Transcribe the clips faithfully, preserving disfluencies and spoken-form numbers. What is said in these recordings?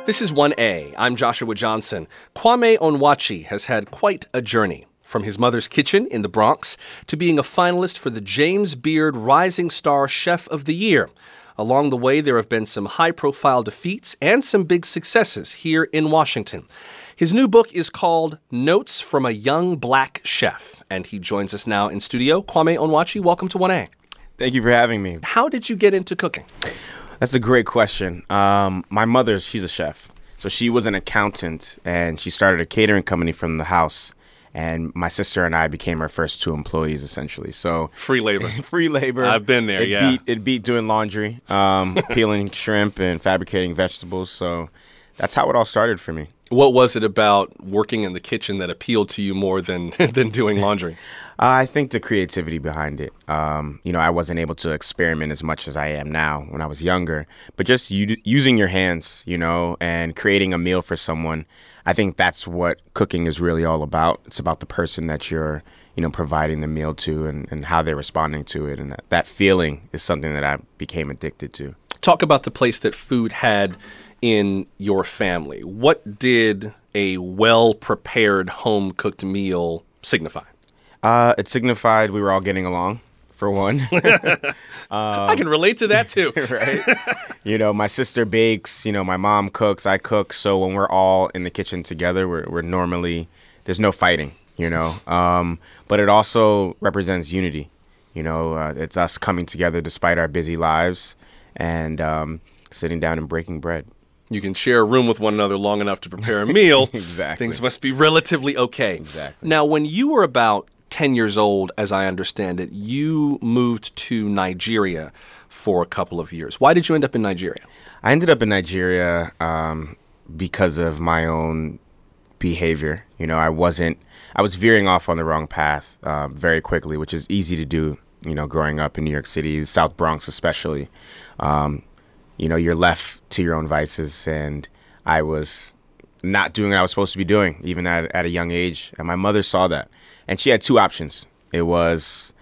This is one A. I'm Joshua Johnson. Kwame Onwuachi has had quite a journey. From his mother's kitchen in the Bronx to being a finalist for the James Beard Rising Star Chef of the Year. Along the way, there have been some high-profile defeats and some big successes here in Washington. His new book is called Notes from a Young Black Chef, and he joins us now in studio. Kwame Onwuachi, welcome to one A. Thank you for having me. How did you get into cooking? That's a great question. Um, my mother, she's a chef. So she was an accountant, and she started a catering company from the house. And my sister and I became her first two employees, essentially. So free labor. free labor. I've been there, it yeah. Beat, it beat doing laundry, um, peeling shrimp and fabricating vegetables. So that's how it all started for me. What was it about working in the kitchen that appealed to you more than than doing laundry? Uh, I think the creativity behind it. Um, you know, I wasn't able to experiment as much as I am now when I was younger. But just u- using your hands, you know, and creating a meal for someone, I think that's what cooking is really all about. It's about the person that you're, you know, providing the meal to and, and how they're responding to it. And that, that feeling is something that I became addicted to. Talk about the place that food had in your family. What did a well-prepared home-cooked meal signify? Uh, it signified we were all getting along, for one. um, I can relate to that, too. Right? You know, my sister bakes, you know, my mom cooks, I cook. So when we're all in the kitchen together, we're, we're normally, there's no fighting, you know. Um, but it also represents unity. You know, uh, it's us coming together despite our busy lives and um, sitting down and breaking bread. You can share a room with one another long enough to prepare a meal. Exactly. Things must be relatively okay. Exactly. Now, when you were about ten years old, as I understand it, you moved to Nigeria for a couple of years. Why did you end up in Nigeria? I ended up in Nigeria um, because of my own behavior. You know, I wasn't, I was veering off on the wrong path uh, very quickly, which is easy to do, you know, growing up in New York City, South Bronx especially. Um, you know, you're left to your own vices, and I was not doing what I was supposed to be doing, even at, at a young age. And my mother saw that. And she had two options. It was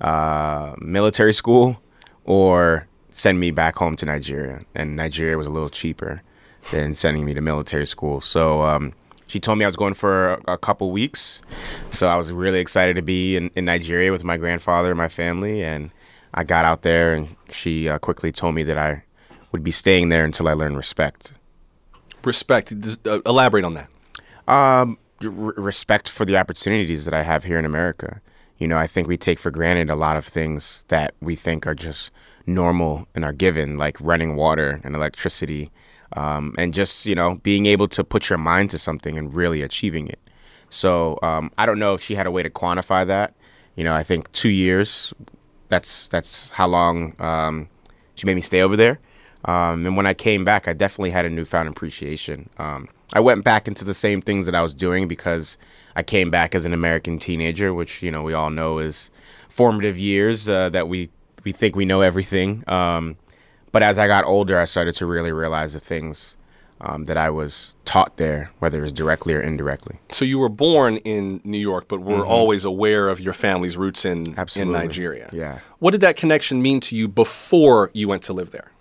uh, military school or send me back home to Nigeria. And Nigeria was a little cheaper than sending me to military school. So um, she told me I was going for a, a couple weeks. So I was really excited to be in, in Nigeria with my grandfather and my family. And I got out there, and she uh, quickly told me that I would be staying there until I learned respect. Respect. Uh, elaborate on that. Um. R- respect for the opportunities that I have here in America. You know, I think we take for granted a lot of things that we think are just normal and are given, like running water and electricity, um, and just, you know, being able to put your mind to something and really achieving it. So um, I don't know if she had a way to quantify that. You know, I think two years, that's that's how long um, she made me stay over there. Um, and when I came back, I definitely had a newfound appreciation. Um, I went back into the same things that I was doing because I came back as an American teenager, which, you know, we all know is formative years uh, that we, we think we know everything. Um, but as I got older, I started to really realize the things um, that I was taught there, whether it was directly or indirectly. So you were born in New York, but were mm-hmm. always aware of your family's roots in, in Nigeria. Yeah. What did that connection mean to you before you went to live there?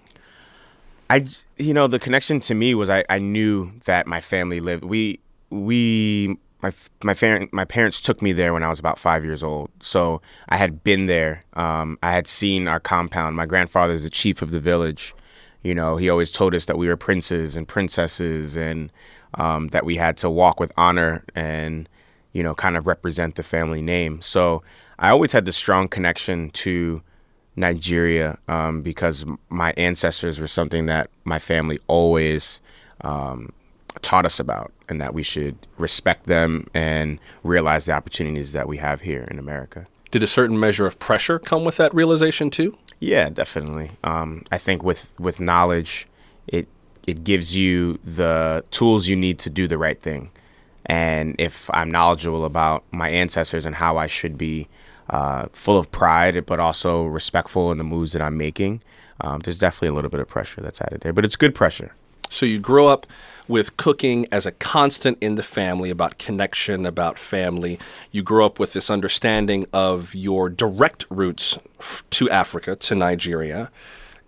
I, you know, the connection to me was I, I knew that my family lived. We, we, my, my, fam- my parents took me there when I was about five years old. So I had been there. Um, I had seen our compound. My grandfather is the chief of the village. You know, he always told us that we were princes and princesses and um, that we had to walk with honor and, you know, kind of represent the family name. So I always had this strong connection to Nigeria um, because my ancestors were something that my family always um, taught us about, and that we should respect them and realize the opportunities that we have here in America. Did a certain measure of pressure come with that realization too? Yeah, definitely. Um, I think with, with knowledge, it it gives you the tools you need to do the right thing. And if I'm knowledgeable about my ancestors and how I should be Uh, full of pride, but also respectful in the moves that I'm making, um, there's definitely a little bit of pressure that's added there, but it's good pressure. So you grew up with cooking as a constant in the family, about connection, about family. You grew up with this understanding of your direct roots f- to Africa, to Nigeria.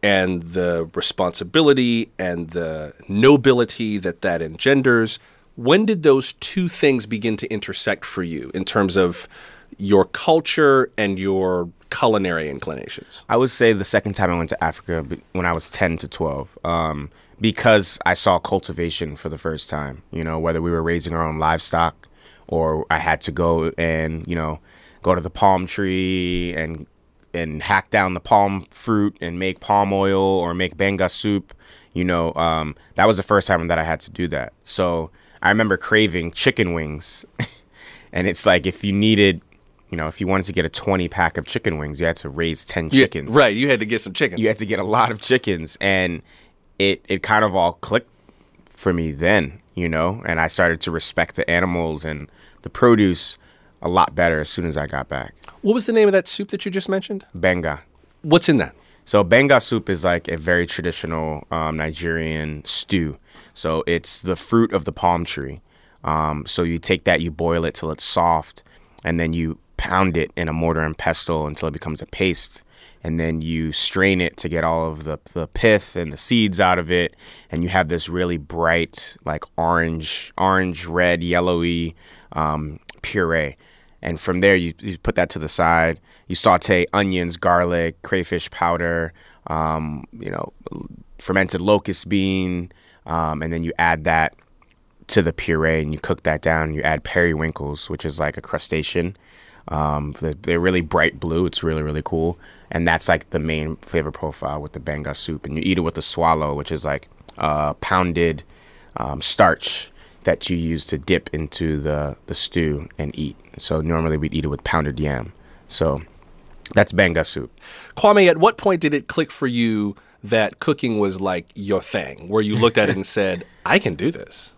and the responsibility and the nobility that that engenders. When did those two things begin to intersect for you in terms of your culture and your culinary inclinations? I would say the second time I went to Africa, when I was ten to twelve, um, because I saw cultivation for the first time, you know, whether we were raising our own livestock or I had to go and, you know, go to the palm tree and and hack down the palm fruit and make palm oil or make benga soup, you know, um, that was the first time that I had to do that. So I remember craving chicken wings. And it's like if you needed, you know, if you wanted to get a twenty pack of chicken wings, you had to raise ten chickens. Yeah, right. You had to get some chickens. You had to get a lot of chickens. And it, it kind of all clicked for me then, you know, and I started to respect the animals and the produce a lot better as soon as I got back. What was the name of that soup that you just mentioned? Benga. What's in that? So benga soup is like a very traditional um, Nigerian stew. So it's the fruit of the palm tree. Um, so you take that, you boil it till it's soft, and then you pound it in a mortar and pestle until it becomes a paste. And then you strain it to get all of the, the pith and the seeds out of it. And you have this really bright, like orange, orange, red, yellowy um, puree. And from there, you, you put that to the side. You saute onions, garlic, crayfish powder, um, you know, fermented locust bean, um, and then you add that to the puree and you cook that down. You add periwinkles, which is like a crustacean. Um, they're, they're really bright blue. It's really, really cool. And that's like the main flavor profile with the benga soup. And you eat it with the swallow, which is like uh, pounded um, starch that you use to dip into the, the stew and eat. So normally we'd eat it with pounded yam. So that's benga soup. Kwame, at what point did it click for you that cooking was like your thing, where you looked at it and said, I can do this?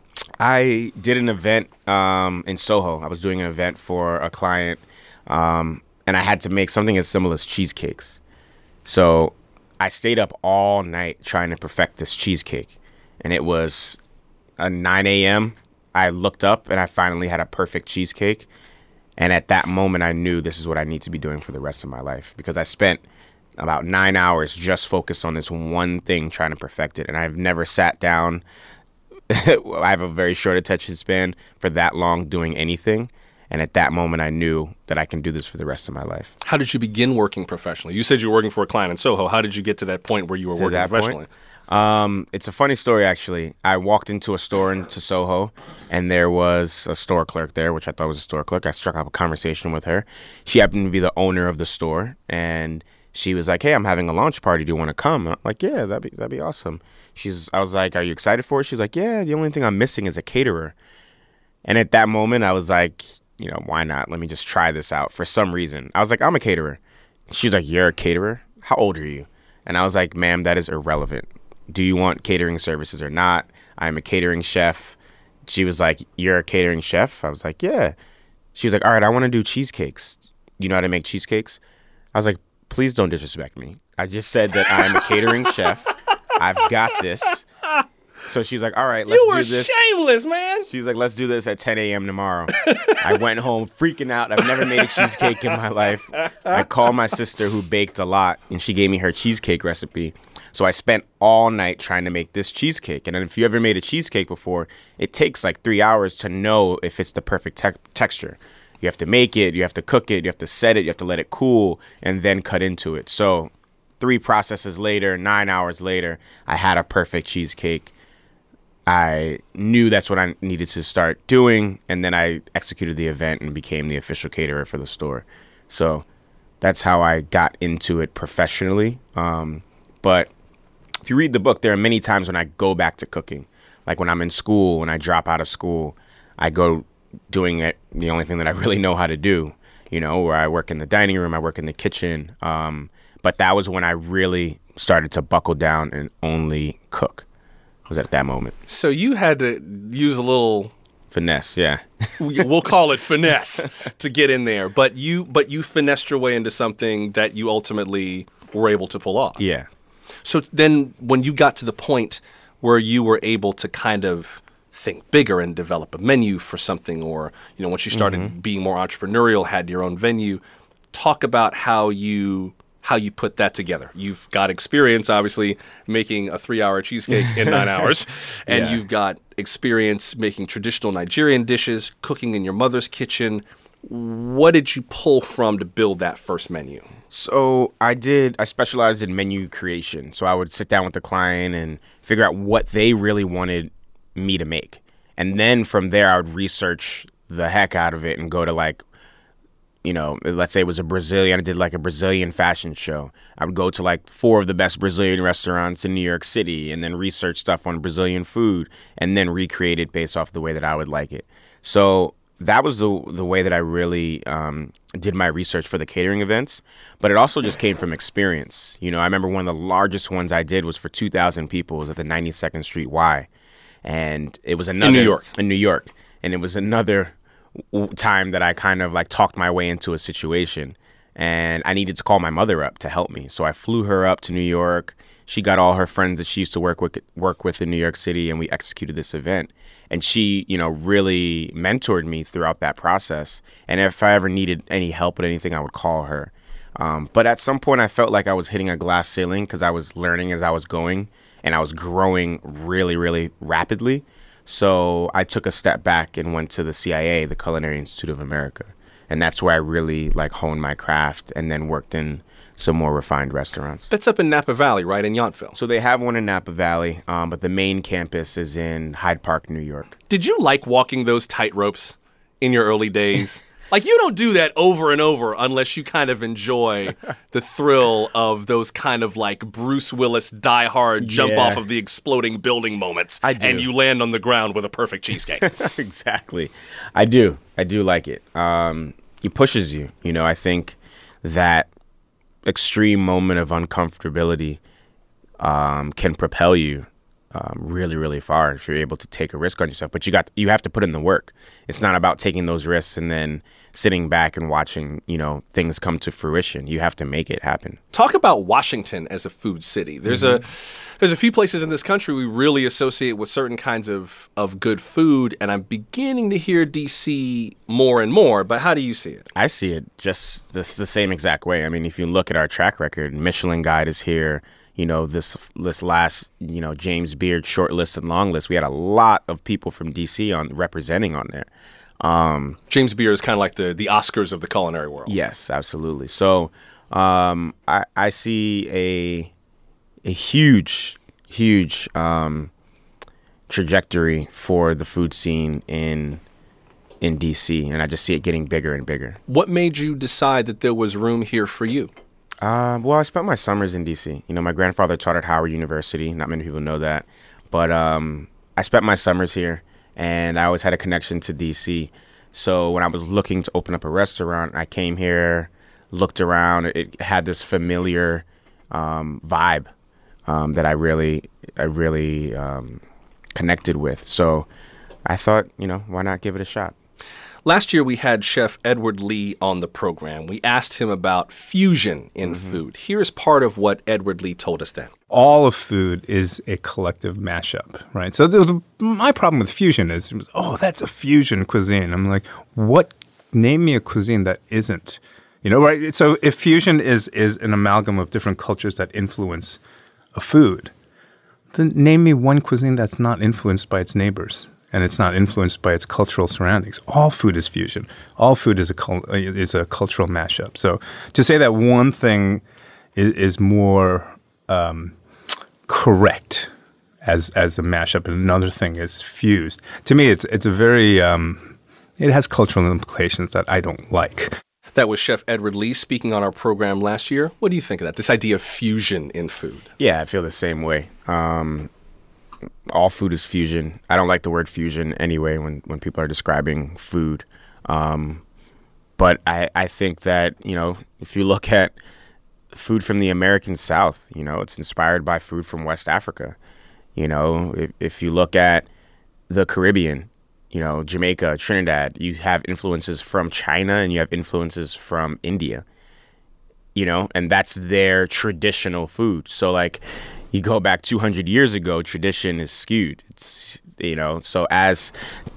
I did an event um, in Soho. I was doing an event for a client, um, and I had to make something as simple as cheesecakes. So I stayed up all night trying to perfect this cheesecake, and it was a nine a.m. I looked up, and I finally had a perfect cheesecake. And at that moment, I knew this is what I need to be doing for the rest of my life, because I spent about nine hours just focused on this one thing, trying to perfect it. And I've never sat down. I have a very short attention span for that long doing anything. And at that moment, I knew that I can do this for the rest of my life. How did you begin working professionally? You said you were working for a client in Soho. How did you get to that point where you were To working that professionally? point? Um, it's a funny story, actually. I walked into a store into Soho, and there was a store clerk there, which I thought was a store clerk. I struck up a conversation with her. She happened to be the owner of the store, and she was like, "Hey, I'm having a launch party. Do you want to come?" I'm like, "Yeah, that'd be that'd be awesome." She's, I was like, "Are you excited for it?" She's like, "Yeah, the only thing I'm missing is a caterer." And at that moment, I was like, you know, why not? Let me just try this out for some reason. I was like, "I'm a caterer." She's like, "You're a caterer? How old are you?" And I was like, "Ma'am, that is irrelevant. Do you want catering services or not? I'm a catering chef." She was like, "You're a catering chef?" I was like, "Yeah." She was like, "All right, I want to do cheesecakes. You know how to make cheesecakes?" I was like, "Please don't disrespect me. I just said that I'm a catering chef. I've got this." So she's like, "All right, let's you were do this." shameless, man. She was like, "Let's do this at ten a.m. tomorrow." I went home freaking out. I've never made a cheesecake in my life. I called my sister, who baked a lot, and she gave me her cheesecake recipe. So I spent all night trying to make this cheesecake. And then if you ever made a cheesecake before, it takes like three hours to know if it's the perfect te- texture. You have to make it, you have to cook it, you have to set it, you have to let it cool, and then cut into it. So three processes later, nine hours later, I had a perfect cheesecake. I knew that's what I needed to start doing, and then I executed the event and became the official caterer for the store. So that's how I got into it professionally. Um, but if you read the book, there are many times when I go back to cooking. Like when I'm in school, when I drop out of school, I go doing it, the only thing that I really know how to do, you know, where I work in the dining room, I work in the kitchen. Um, but that was when I really started to buckle down and only cook. It was at that moment. So you had to use a little finesse, yeah. We'll call it finesse to get in there. But you but you finessed your way into something that you ultimately were able to pull off. Yeah. So then when you got to the point where you were able to kind of think bigger and develop a menu for something, or, you know, once you started mm-hmm. being more entrepreneurial, had your own venue, talk about how you how you put that together. You've got experience, obviously, making a three-hour cheesecake in nine hours, and Yeah. you've got experience making traditional Nigerian dishes, cooking in your mother's kitchen. What did you pull from to build that first menu? So I did, I specialized in menu creation. So I would sit down with the client and figure out what they really wanted me to make. And then from there, I would research the heck out of it and go to like, you know, let's say it was a Brazilian, I did like a Brazilian fashion show. I would go to like four of the best Brazilian restaurants in New York City and then research stuff on Brazilian food and then recreate it based off the way that I would like it. So that was the the way that I really um, did my research for the catering events. But it also just came from experience. You know, I remember one of the largest ones I did was for two thousand people. It was at the ninety-second Street Y. And it was another... In New York. In New York. And it was another time that I kind of like talked my way into a situation, and I needed to call my mother up to help me. So I flew her up to New York. She got all her friends that she used to work with work with in New York City, and we executed this event. And she, you know, really mentored me throughout that process. And if I ever needed any help with anything, I would call her. Um, but at some point, I felt like I was hitting a glass ceiling because I was learning as I was going, and I was growing really, really rapidly. So I took a step back and went to the C I A, the Culinary Institute of America. And that's where I really like honed my craft and then worked in some more refined restaurants. That's up in Napa Valley, right, in Yountville. So they have one in Napa Valley, um, but the main campus is in Hyde Park, New York. Did you like walking those tightropes in your early days? Like, you don't do that over and over unless you kind of enjoy the thrill of those kind of like Bruce Willis Die Hard jump Yeah. off of the exploding building moments. I do. And you land on the ground with a perfect cheesecake. Exactly. I do. I do like it. Um, it pushes you. You know, I think that extreme moment of uncomfortability um, can propel you um, really, really far if you're able to take a risk on yourself. But you got you have to put in the work. It's not about taking those risks and then sitting back and watching, you know, things come to fruition. You have to make it happen. Talk about Washington as a food city. There's Mm-hmm. a there's a few places in this country we really associate with certain kinds of, of good food, and I'm beginning to hear D C more and more, but how do you see it? I see it just this the same exact way. I mean, if you look at our track record, Michelin Guide is here. You know, this this last, you know, James Beard short list and long list, we had a lot of people from D C on representing on there. Um, James Beard is kind of like the, the Oscars of the culinary world. yes, absolutely. So um, I, I see a a huge, huge um, trajectory for the food scene in in D C, and I just see it getting bigger and bigger. What made you decide that there was room here for you? Uh, well, I spent my summers in D C. You know, my grandfather taught at Howard University. Not many people know that. But um, I spent my summers here, and I always had a connection to D C. So when I was looking to open up a restaurant, I came here, looked around. It had this familiar um, vibe um, that I really, I really um, connected with. So I thought, you know, why not give it a shot? Last year, we had Chef Edward Lee on the program. We asked him about fusion in mm-hmm. food. Here's part of what Edward Lee told us then. All of food is a collective mashup, right? So the, the, my problem with fusion is, oh, that's a fusion cuisine. I'm like, what? Name me a cuisine that isn't. You know, right? So if fusion is is an amalgam of different cultures that influence a food, then name me one cuisine that's not influenced by its neighbors. And it's not influenced by its cultural surroundings. All food is fusion. All food is a cul- is a cultural mashup. So to say that one thing is, is more um, correct as as a mashup and another thing is fused, to me, it's it's a very um, it has cultural implications that I don't like. That was Chef Edward Lee speaking on our program last year. What do you think of that? This idea of fusion in food? Yeah, I feel the same way. Um, all food is fusion. I don't like the word fusion anyway when, when people are describing food. Um, but I, I think that, you know, if you look at food from the American South, you know, it's inspired by food from West Africa. You know, if, if you look at the Caribbean, you know, Jamaica, Trinidad, you have influences from China and you have influences from India, you know, and that's their traditional food. So like, you go back two hundred years ago, tradition is skewed. It's, you know, so as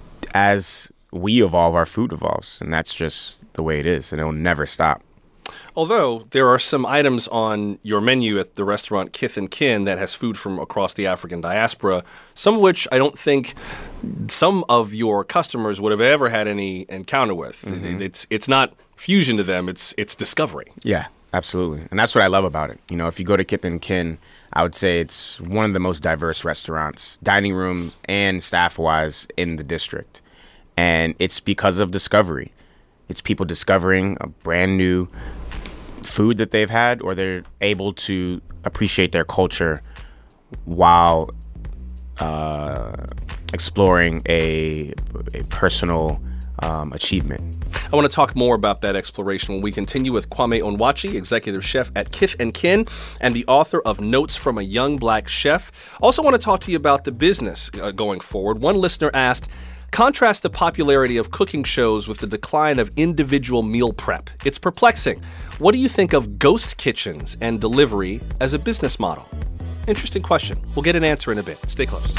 as we evolve, our food evolves, and that's just the way it is, and it'll never stop. Although there are some items on your menu at the restaurant Kith and Kin that has food from across the African diaspora, some of which I don't think some of your customers would have ever had any encounter with. Mm-hmm. It's it's not fusion to them, it's it's discovery. Yeah, absolutely. And that's what I love about it. You know, if you go to Kith and Kin, I would say it's one of the most diverse restaurants, dining room and staff-wise, in the district. And it's because of discovery. It's people discovering a brand new food that they've had, or they're able to appreciate their culture while uh, exploring a, a personal um, achievement. I want to talk more about that exploration when we continue with Kwame Onwuachi, executive chef at Kith and Kin and the author of Notes from a Young Black Chef. Also want to talk to you about the business uh, going forward. One listener asked, contrast the popularity of cooking shows with the decline of individual meal prep. It's perplexing. What do you think of ghost kitchens and delivery as a business model? Interesting question. We'll get an answer in a bit. Stay close.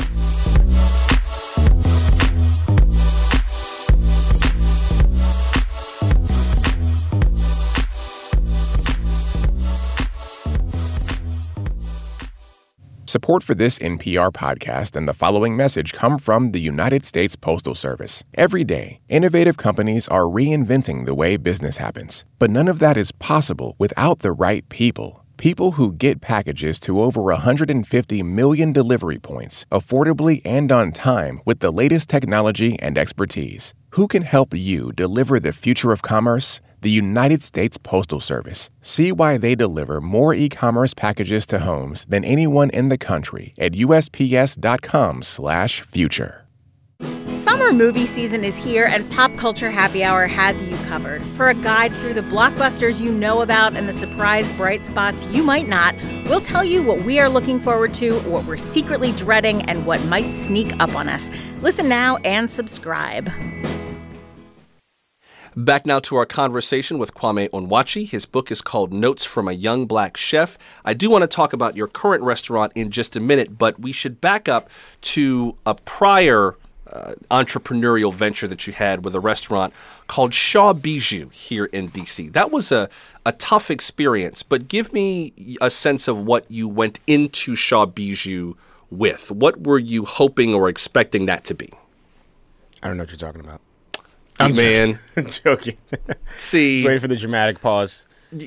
Support for this N P R podcast and the following message come from the United States Postal Service. Every day, innovative companies are reinventing the way business happens. But none of that is possible without the right people. People who get packages to over one hundred fifty million delivery points affordably and on time with the latest technology and expertise. Who can help you deliver the future of commerce? The United States Postal Service. See why they deliver more e-commerce packages to homes than anyone in the country at U S P S dot com slash future. Summer movie season is here, and Pop Culture Happy Hour has you covered. For a guide through the blockbusters you know about and the surprise bright spots you might not, we'll tell you what we are looking forward to, what we're secretly dreading, and what might sneak up on us. Listen now and subscribe. Back now to our conversation with Kwame Onwuachi. His book is called Notes from a Young Black Chef. I do want to talk about your current restaurant in just a minute, but we should back up to a prior uh, entrepreneurial venture that you had with a restaurant called Shaw Bijou here in D C. That was a, a tough experience, but give me a sense of what you went into Shaw Bijou with. What were you hoping or expecting that to be? I don't know what you're talking about. I'm man. joking. See, waiting for the dramatic pause.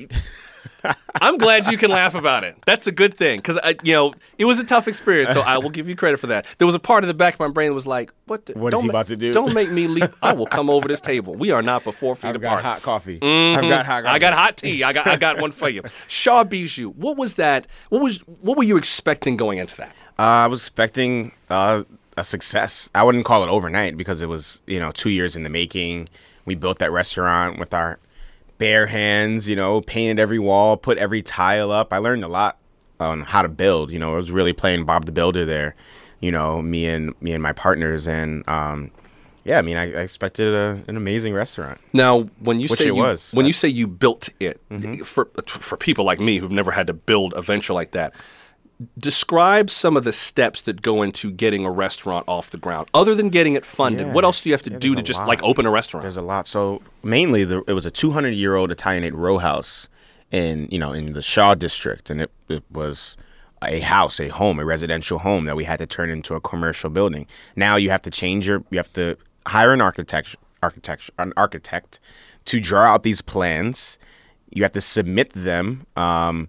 I'm glad you can laugh about it. That's a good thing, because you know it was a tough experience. So I will give you credit for that. There was a part of the back of my brain that was like, "What? The, what is he about to do? Don't make me leap. I will come over this table. We are not but four feet I've apart." Got hot coffee. Mm-hmm. I've got hot coffee. I got hot tea. I got I got one for you. Shaw Bijou. What was that? What was what were you expecting going into that? Uh, I was expecting. Uh, a success. I wouldn't call it overnight because it was, you know, two years in the making. We built that restaurant with our bare hands, you know, painted every wall, put every tile up. I learned a lot on how to build. You know, I was really playing Bob the Builder there, you know, me and me and my partners. And um, yeah, I mean, I, I expected a, an amazing restaurant. Now, when you Which say it you, was. when you say you built it, Mm-hmm. for for people like me who've never had to build a venture like that, describe some of the steps that go into getting a restaurant off the ground. Other than getting it funded, Yeah. what else do you have to Yeah, do there's to a just lot. like open a restaurant? There's a lot. So mainly, the, it was a two hundred year old Italianate row house in, you know, in the Shaw district, and it, it was a house, a home, a residential home that we had to turn into a commercial building. Now you have to change your, you have to hire an architect, architect, an architect to draw out these plans. You have to submit them. Um,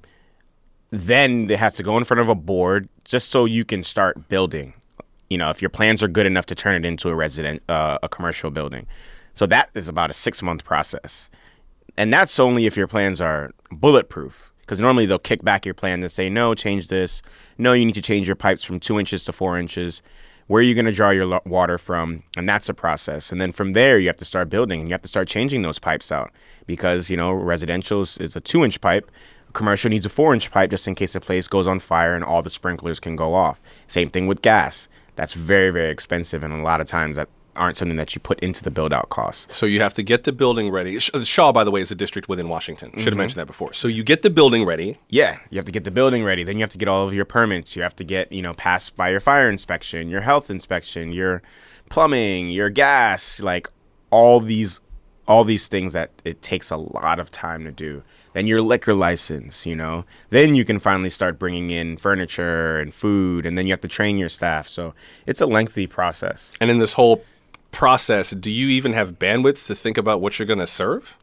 then they have to go in front of a board just so you can start building. You know, if your plans are good enough to turn it into a resident, uh, a commercial building. So that is about a six month process. And that's only if your plans are bulletproof. Because normally they'll kick back your plan and say, no, change this. No, you need to change your pipes from two inches to four inches. Where are you going to draw your lo- water from? And that's a process. And then from there, you have to start building and you have to start changing those pipes out. Because, you know, residential is a two inch pipe. Commercial needs a four inch pipe just in case the place goes on fire and all the sprinklers can go off. Same thing with gas. That's very, very expensive. And a lot of times that aren't something that you put into the build out cost. So you have to get the building ready. Sh- Shaw, by the way, is a district within Washington. Should have mm-hmm. mentioned that before. So you get the building ready. Yeah, you have to get the building ready. Then you have to get all of your permits. You have to get, you know, passed by your fire inspection, your health inspection, your plumbing, your gas, like all these all these things that it takes a lot of time to do. Then your liquor license, you know, then you can finally start bringing in furniture and food, and then you have to train your staff. So it's a lengthy process. And in this whole process, do you even have bandwidth to think about what you're going to serve?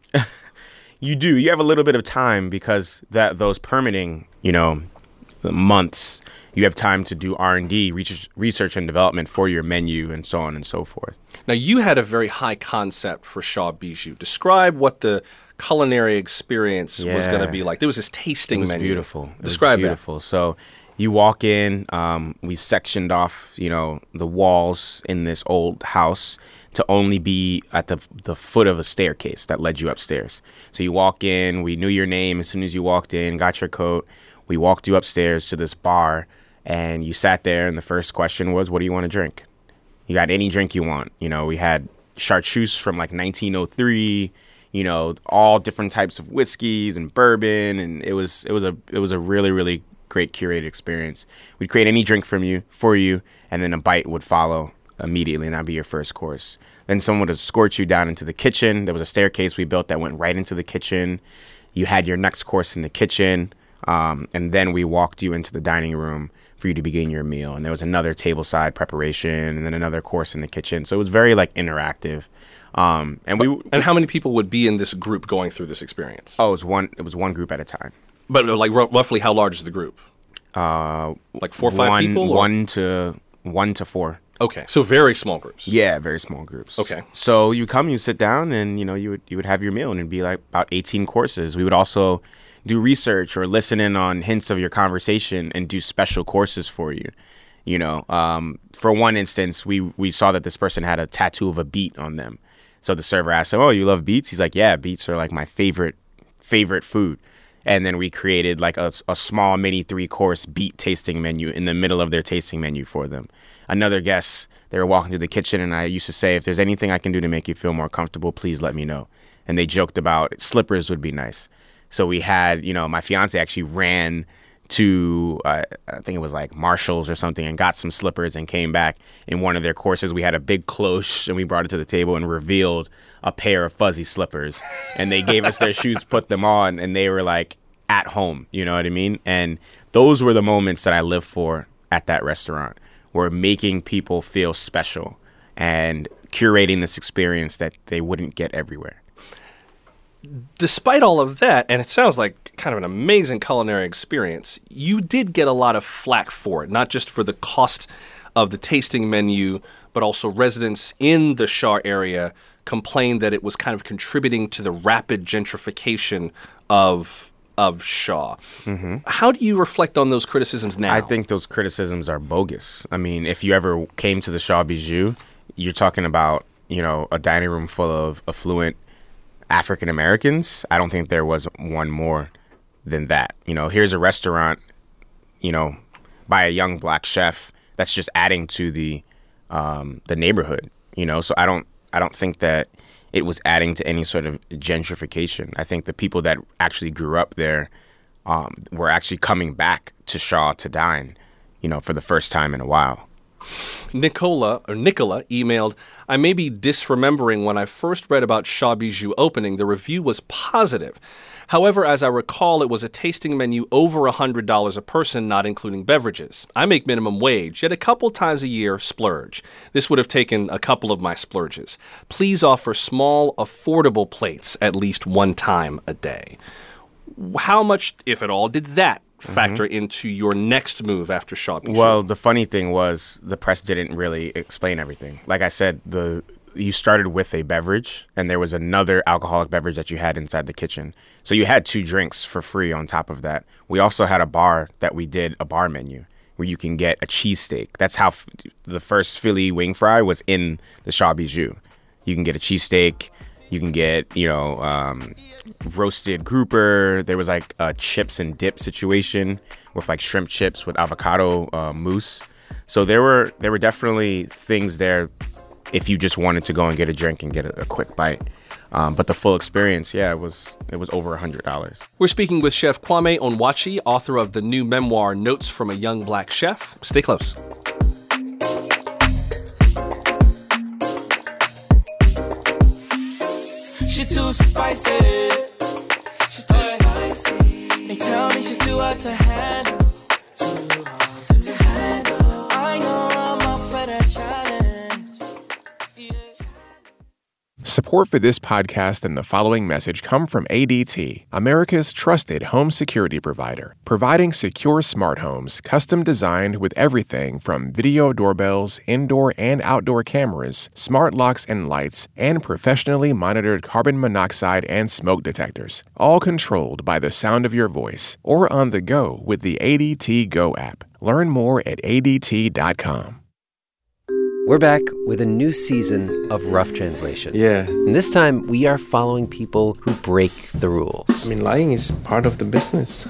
You do. You have a little bit of time because that those permitting, you know, months, you have time to do R and D, research, research and development for your menu and so on and so forth. Now, you had a very high concept for Shaw Bijou. Describe what the culinary experience yeah. was going to be like. There was this tasting it was menu. Beautiful. It Describe was beautiful. That. So you walk in, um, we sectioned off, you know, the walls in this old house to only be at the the foot of a staircase that led you upstairs. So you walk in, we knew your name as soon as you walked in, got your coat. We walked you upstairs to this bar, and you sat there, and the first question was, what do you want to drink? You got any drink you want. You know, we had chartreuse from like nineteen oh three, you know, all different types of whiskeys and bourbon, and it was it was a it was a really, really great curated experience. We'd create any drink from you for you, and then a bite would follow immediately, and that'd be your first course. Then someone would escort you down into the kitchen. There was a staircase we built that went right into the kitchen. You had your next course in the kitchen, um, and then we walked you into the dining room for you to begin your meal. And there was another tableside preparation, and then another course in the kitchen. So it was very like interactive. Um, and we and how many people would be in this group going through this experience? Oh, it was one. It was one group at a time. But like r- roughly, how large is the group? Uh, like four or five one, people. Or? One to one to four. Okay, so very small groups. Yeah, very small groups. Okay. So you come, you sit down, and you know you would you would have your meal, and it'd be like about eighteen courses. We would also do research or listen in on hints of your conversation and do special courses for you. You know, um, for one instance, we we saw that this person had a tattoo of a beet on them. So the server asked him, "Oh, you love beets?" He's like, "Yeah, beets are like my favorite favorite food." And then we created like a, a small mini three-course beet tasting menu in the middle of their tasting menu for them. Another guest, they were walking through the kitchen, and I used to say, if there's anything I can do to make you feel more comfortable, please let me know. And they joked about slippers would be nice. So we had, you know, my fiance actually ran to, uh, I think it was like Marshall's or something, and got some slippers and came back. In one of their courses, we had a big cloche, and we brought it to the table and revealed a pair of fuzzy slippers. And they gave us their shoes, put them on, and they were like at home, you know what I mean? And those were the moments that I lived for at that restaurant, were making people feel special and curating this experience that they wouldn't get everywhere. Despite all of that, and it sounds like kind of an amazing culinary experience, you did get a lot of flack for it, not just for the cost of the tasting menu, but also residents in the Shaw area complained that it was kind of contributing to the rapid gentrification of of Shaw. Mm-hmm. How do you reflect on those criticisms now? I think those criticisms are bogus. I mean, if you ever came to the Shaw Bijou, you're talking about, you know, a dining room full of affluent African Americans. I don't think there was one more than that. You know, here's a restaurant, you know, by a young black chef that's just adding to the um, the neighborhood. You know, so I don't I don't think that it was adding to any sort of gentrification. I think the people that actually grew up there um, were actually coming back to Shaw to dine, you know, for the first time in a while. Nicola or Nicola emailed, I may be disremembering when I first read about Shaw Bijou opening, the review was positive. However, as I recall, it was a tasting menu over one hundred dollars a person, not including beverages. I make minimum wage, yet a couple times a year splurge. This would have taken a couple of my splurges. Please offer small, affordable plates at least one time a day. How much, if at all, did that factor mm-hmm. into your next move after Shaw Bijou? Well, the funny thing was the press didn't really explain everything. Like I said, the you started with a beverage, and there was another alcoholic beverage that you had inside the kitchen. So you had two drinks for free on top of that. We also had a bar that we did a bar menu where you can get a cheesesteak. That's how f- the first Philly wing fry was in the Shaw Bijou. You can get a cheesesteak. You can get, you know, um, roasted grouper. There was like a chips and dip situation with like shrimp chips with avocado uh, mousse. So there were there were definitely things there if you just wanted to go and get a drink and get a, a quick bite. Um, but the full experience, yeah, it was it was over one hundred dollars. We're speaking with Chef Kwame Onwuachi, author of the new memoir, Notes from a Young Black Chef. Stay close. she too spicy. She too spicy. They tell me she's too hard to handle. Too hard to handle. I know I'm up for that challenge. Yeah. Support for this podcast and the following message come from A D T, America's trusted home security provider, providing secure smart homes custom designed with everything from video doorbells, indoor and outdoor cameras, smart locks and lights, and professionally monitored carbon monoxide and smoke detectors, all controlled by the sound of your voice or on the go with the A D T Go app. Learn more at A D T dot com. We're back with a new season of Rough Translation. Yeah. And this time, we are following people who break the rules. I mean, lying is part of the business.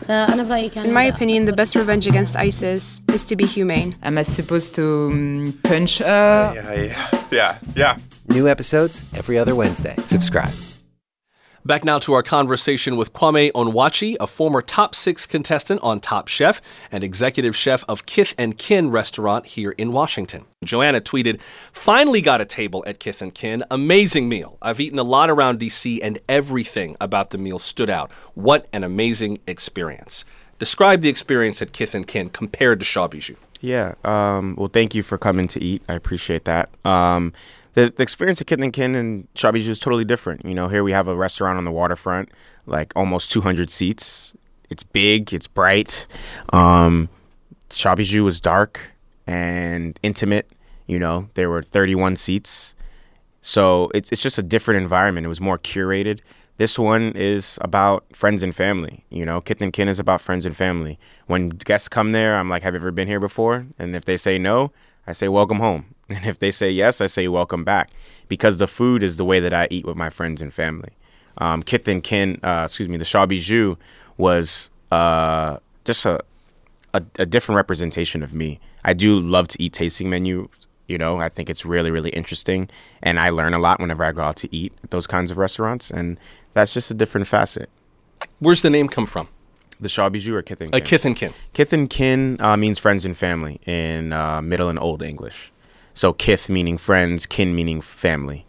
In my opinion, the best revenge against ISIS is to be humane. Am I supposed to um, punch her? Yeah, yeah, yeah, yeah. New episodes every other Wednesday. Subscribe. Back now to our conversation with Kwame Onwuachi, a former top six contestant on Top Chef and executive chef of Kith and Kin restaurant here in Washington. Joanna tweeted, "Finally got a table at Kith and Kin. Amazing meal. I've eaten a lot around D C and everything about the meal stood out. What an amazing experience." Describe the experience at Kith and Kin compared to Shaw Bijou. Yeah. Um, well, thank you for coming to eat. I appreciate that. Um, The, the experience at Kith and Kin and Shaw Bijou is totally different. You know, here we have a restaurant on the waterfront, like almost two hundred seats. It's big, it's bright. Um, Shaw Bijou was dark and intimate. You know, there were thirty-one seats. So it's it's just a different environment. It was more curated. This one is about friends and family. You know, Kith and Kin is about friends and family. When guests come there, I'm like, have you ever been here before? And if they say no, I say, welcome home. And if they say yes, I say, welcome back. Because the food is the way that I eat with my friends and family. Um, Kith and Kin, uh, excuse me, the Shaw Bijou was uh, just a, a, a different representation of me. I do love to eat tasting menus. You know, I think it's really, really interesting. And I learn a lot whenever I go out to eat at those kinds of restaurants. And that's just a different facet. Where's the name come from? The Shaw Bijou or Kith and Kin? Uh, Kith and Kin. Kith and Kin uh, means friends and family in uh, Middle and Old English. So Kith meaning friends, kin meaning family.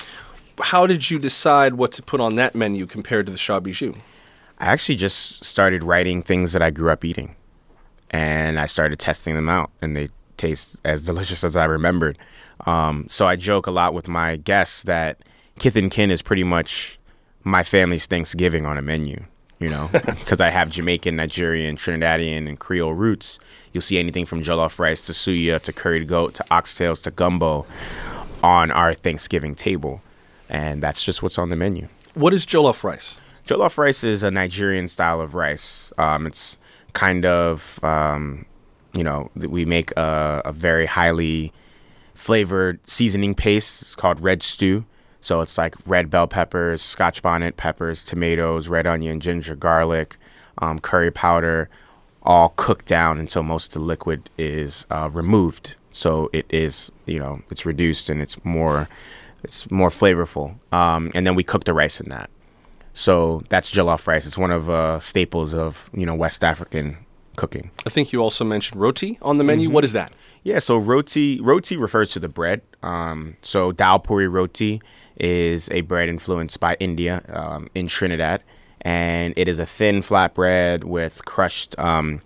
How did you decide what to put on that menu compared to the Shaw Bijou? I actually just started writing things that I grew up eating. And I started testing them out. And they taste as delicious as I remembered. Um, so I joke a lot with my guests that Kith and Kin is pretty much my family's Thanksgiving on a menu. You know, because I have Jamaican, Nigerian, Trinidadian, and Creole roots. You'll see anything from jollof rice to suya to curried goat to oxtails to gumbo on our Thanksgiving table. And that's just what's on the menu. What is jollof rice? Jollof rice is a Nigerian style of rice. Um, it's kind of, um, you know, we make a, a very highly flavored seasoning paste. It's called red stew. So it's like red bell peppers, scotch bonnet peppers, tomatoes, red onion, ginger, garlic, um, curry powder, all cooked down until most of the liquid is uh, removed. So it is, you know, it's reduced and it's more, it's more flavorful. Um, and then we cook the rice in that. So that's jollof rice. It's one of uh, staples of, you know, West African cooking. I think you also mentioned roti on the menu. Mm-hmm. What is that? Yeah, so roti, roti refers to the bread. Um, so dal puri roti is a bread influenced by India um, in Trinidad. And it is a thin flat bread with crushed um,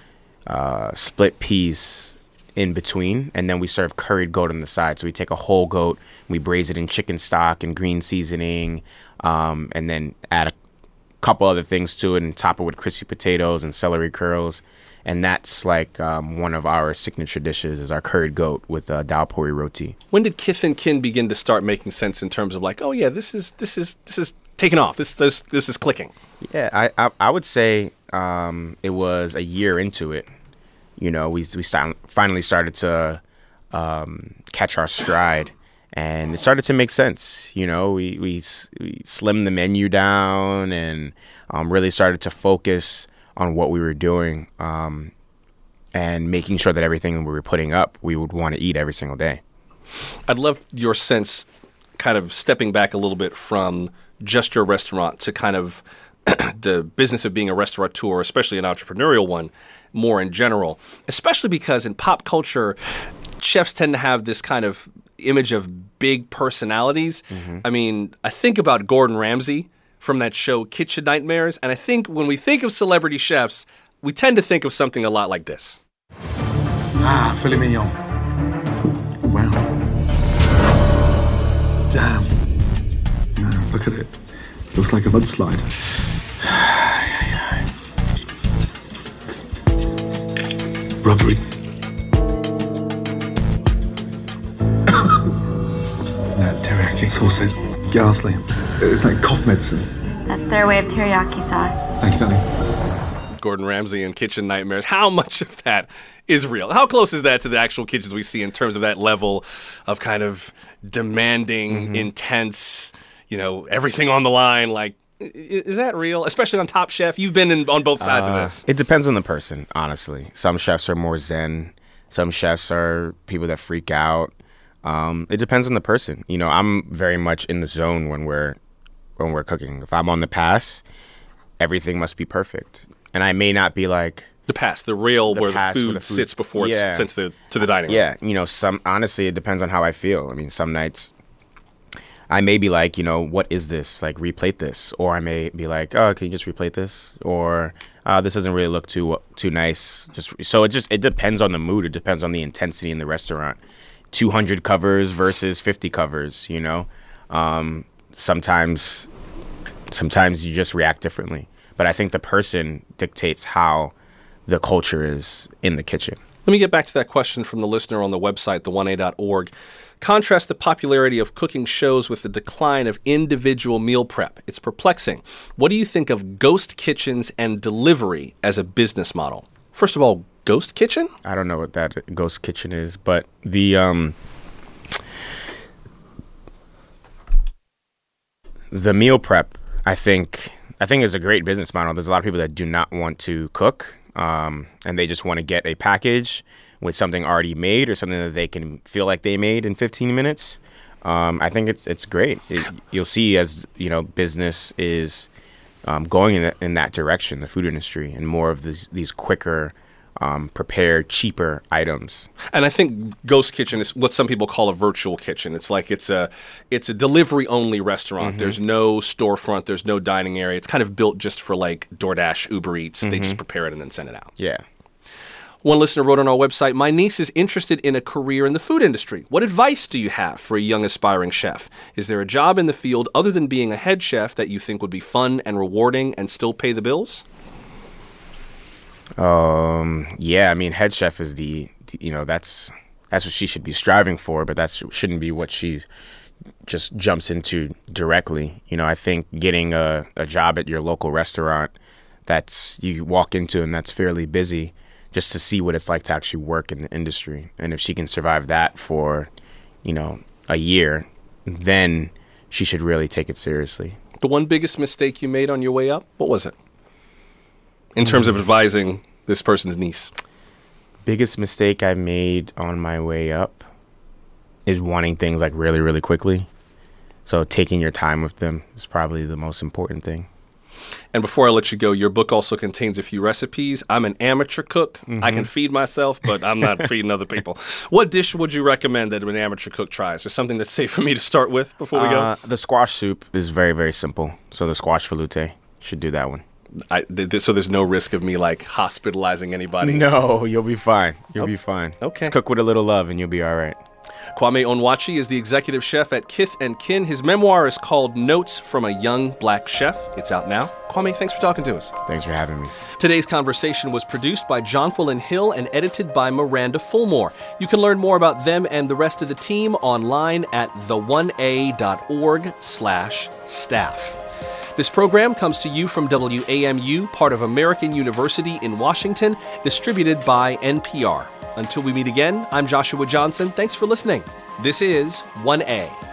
uh, split peas in between. And then we serve curried goat on the side. So we take a whole goat, we braise it in chicken stock and green seasoning, um, and then add a couple other things to it and top it with crispy potatoes and celery curls. And that's like um, one of our signature dishes is our curried goat with uh, dal puri roti. When did Kith and Kin begin to start making sense in terms of like, oh yeah, this is this is this is taking off. This this this is clicking. Yeah, I I, I would say um, it was a year into it. You know, we we start, finally started to um, catch our stride, and it started to make sense. You know, we we, we slimmed the menu down and um, really started to focus on what we were doing um, and making sure that everything we were putting up, we would want to eat every single day. I'd love your sense, kind of stepping back a little bit from just your restaurant to kind of the business of being a restaurateur, especially an entrepreneurial one, more in general, especially because in pop culture, chefs tend to have this kind of image of big personalities. Mm-hmm. I mean, I think about Gordon Ramsay from that show Kitchen Nightmares, and I think when we think of celebrity chefs, we tend to think of something a lot like this. Ah, filet mignon. Wow. Damn. No, look at it. Looks like a mudslide. Rubbery. That teriyaki sauce is ghastly. It's like cough medicine. That's their way of teriyaki sauce. Thank you, darling. Gordon Ramsay and Kitchen Nightmares. How much of that is real? How close is that to the actual kitchens we see in terms of that level of kind of demanding, mm-hmm. intense, you know, everything on the line? Like, is that real? Especially on Top Chef? You've been in, on both sides uh, of this. It depends on the person, honestly. Some chefs are more zen. Some chefs are people that freak out. Um, it depends on the person. You know, I'm very much in the zone when we're when we're cooking. If I'm on the pass, everything must be perfect. And I may not be like... The pass, the rail the where the food, where the food sits before yeah. it's sent to the, to the dining room. Yeah, you know, some honestly, it depends on how I feel. I mean, some nights... I may be like, you know, what is this? Like, replate this. Or I may be like, oh, can you just replate this? Or uh, this doesn't really look too too nice. Just so it just it depends on the mood. It depends on the intensity in the restaurant. two hundred covers versus fifty covers, you know? Um, sometimes, sometimes you just react differently. But I think the person dictates how the culture is in the kitchen. Let me get back to that question from the listener on the website, the one a dot org. Contrast the popularity of cooking shows with the decline of individual meal prep. It's perplexing. What do you think of ghost kitchens and delivery as a business model? First of all, ghost kitchen? I don't know what that ghost kitchen is, but the um, the meal prep, I think, I think is a great business model. There's a lot of people that do not want to cook, um, and they just want to get a package with something already made or something that they can feel like they made in fifteen minutes. Um, I think it's it's great. It, you'll see as, you know, business is um, going in, that, in that direction, the food industry, and more of these, these quicker, um, prepared, cheaper items. And I think ghost kitchen is what some people call a virtual kitchen. It's like it's a it's a delivery only restaurant. Mm-hmm. There's no storefront. There's no dining area. It's kind of built just for like DoorDash, Uber Eats. Mm-hmm. They just prepare it and then send it out. Yeah. One listener wrote on our website, my niece is interested in a career in the food industry. What advice do you have for a young aspiring chef? Is there a job in the field other than being a head chef that you think would be fun and rewarding and still pay the bills? Um, yeah, I mean, head chef is the, you know, that's that's what she should be striving for, but that shouldn't be what she just jumps into directly. You know, I think getting a, a job at your local restaurant that's you walk into and that's fairly busy, just to see what it's like to actually work in the industry. And if she can survive that for, you know, a year, then she should really take it seriously. The one biggest mistake you made on your way up, what was it? In terms of advising this person's niece. Biggest mistake I made on my way up is wanting things like really, really quickly. So taking your time with them is probably the most important thing. And before I let you go, your book also contains a few recipes. I'm an amateur cook. Mm-hmm. I can feed myself, but I'm not feeding other people. What dish would you recommend that an amateur cook tries? Or something that's safe for me to start with before we uh, go? The squash soup is very, very simple. So the squash veloute, should do that one. I, th- th- so there's no risk of me, like, hospitalizing anybody? No, you'll be fine. You'll oh, be fine. Okay. Just cook with a little love and you'll be all right. Kwame Onwuachi is the executive chef at Kith and Kin. His memoir is called Notes from a Young Black Chef. It's out now. Kwame, thanks for talking to us. Thanks for having me. Today's conversation was produced by Jonquilyn Hill and edited by Miranda Fulmore. You can learn more about them and the rest of the team online at the one a dot org slash staff. This program comes to you from W A M U, part of American University in Washington, distributed by N P R. Until we meet again, I'm Joshua Johnson. Thanks for listening. This is one A.